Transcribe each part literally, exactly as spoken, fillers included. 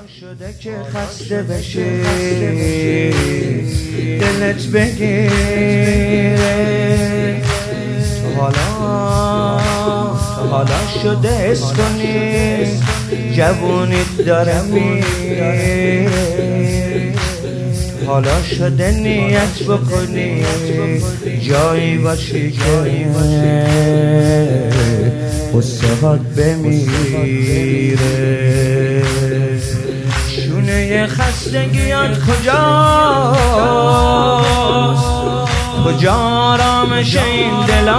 شده که خسته بشی دلت بگیره، حالا حالا شده حس کنی جوونیت داره میره، حالا شده نیت بکنی جایی باشی که غصه هات بمیره. شونه خستگیات کجاست؟ کجا آرامش این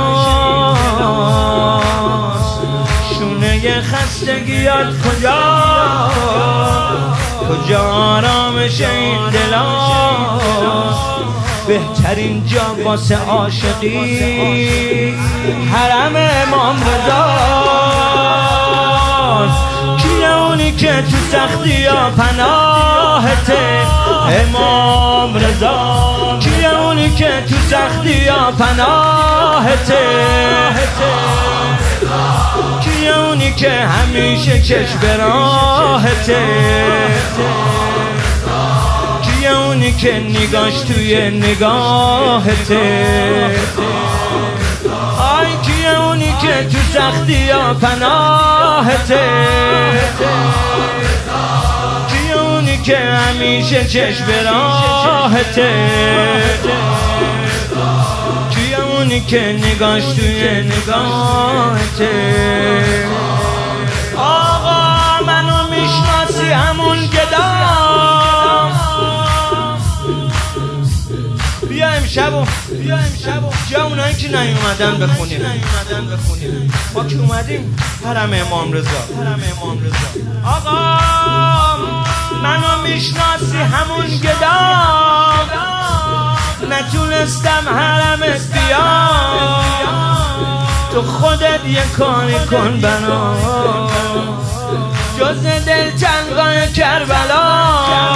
دلاست؟ شونه خستگیات کجاست؟ کجا آرامش این دلاست؟ بهترین جا واسه عاشقی حرم امام رضاست. کیه اونی که تو سختی ها پناهته؟ امام رضا. کیه اونی که تو سختی ها پناهته؟ کیه اونی که همیشه چشم به راهته؟ کیه اونی که نگاش توی نگاهته؟ آی کیه اونی که تو سختی ها پناهته؟ کیه اونی که همیشه چشم به راهته؟ کیه اونی که نگاش توی نگاهته؟ آقا منو میشناسی همون گدام؟ بیا امشبو بیا امشبو جا اونایی که نیومدن بخونیم. ما که اومدیم حرم امام رضا. آقا منو میشناسی همون گدام؟ نتونستم حرمت بیام، تو خودت یه کاری کن بنا جز دل تنگای کربلا.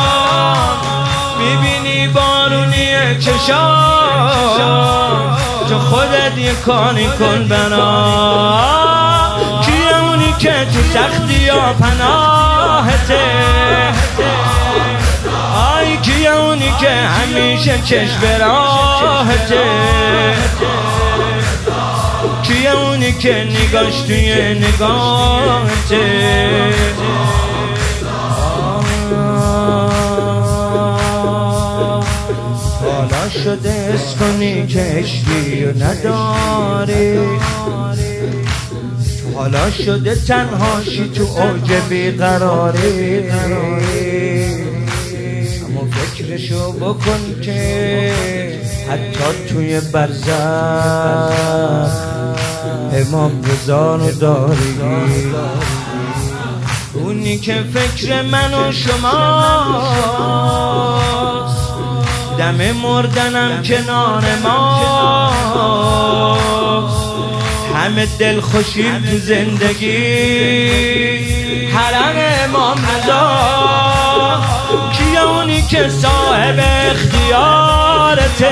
میبینی بارونی چشام، تو خودت یه کاری کن بنا. کیه اونی که تو سختی ها پناهته؟ آی کیه اونی که همیشه چشم به راهته؟ کیه اونی که نگاش توی نگاهته؟ حالا شده حس کنی که عشقی و نداری، حالا شده تنهاشی تو اوج بیقراری. اما فکرشو بکن که حتی توی برزخ امام رضا رو داری. اونی که فکر من و شماست، دم مردنم کنار ماست. همه دل خوشیم تو زندگی حرم امام رضا. کیه اونی که صاحب اختیارته؟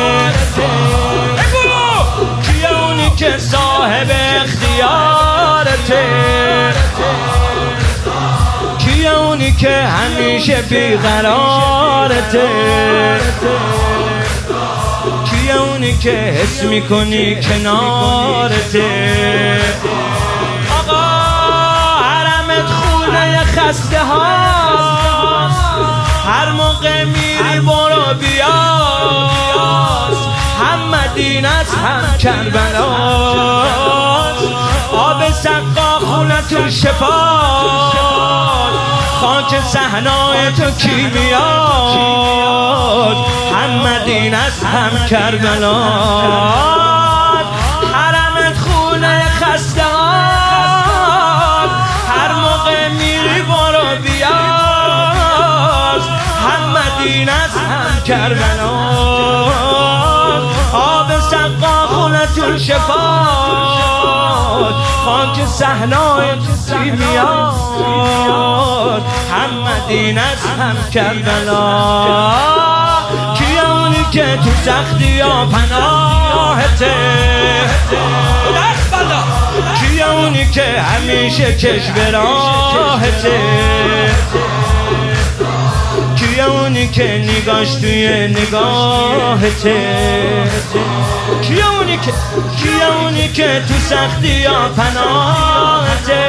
کیه اونی که صاحب اختیارته؟ کیه اونی که همیشه بیقرارته؟ کیه اونی که حس میکنی کنارته؟ آقا حرمت خونه خسته هاست، هر موقع میری برو بیاس. هم مدینه است هم کربلاست، آب سقا خونتون شفاست، خاک صحنای تو کیمیاست. هم مدینه است هم کربلاست، حرمت خونه خسته هاست، هر موقع میری برو بیاس. هم مدینه است هم کربلاست، آب سقا خونتون شفاست، خاک صحنای کیمیاست. هم مدینه است هم کربلا. کیه اونی که تو سختی ها پناهته؟ کیه اونی که همیشه چشم به راهته؟ که نگاش توی نگاهته؟ کیه اونی که کیه اونی که تو سختی ها پناهته؟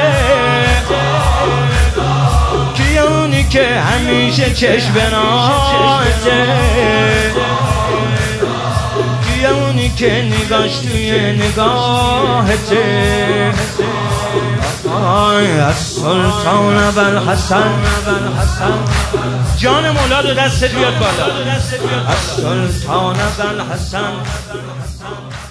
کیه اونی که همیشه چشم بناهته؟ کیه اونی که نگاش توی نگاهته؟ آی از سلطان ابوالحسن جان مولا رو دست بیاد بالا. از سلطان ابوالحسن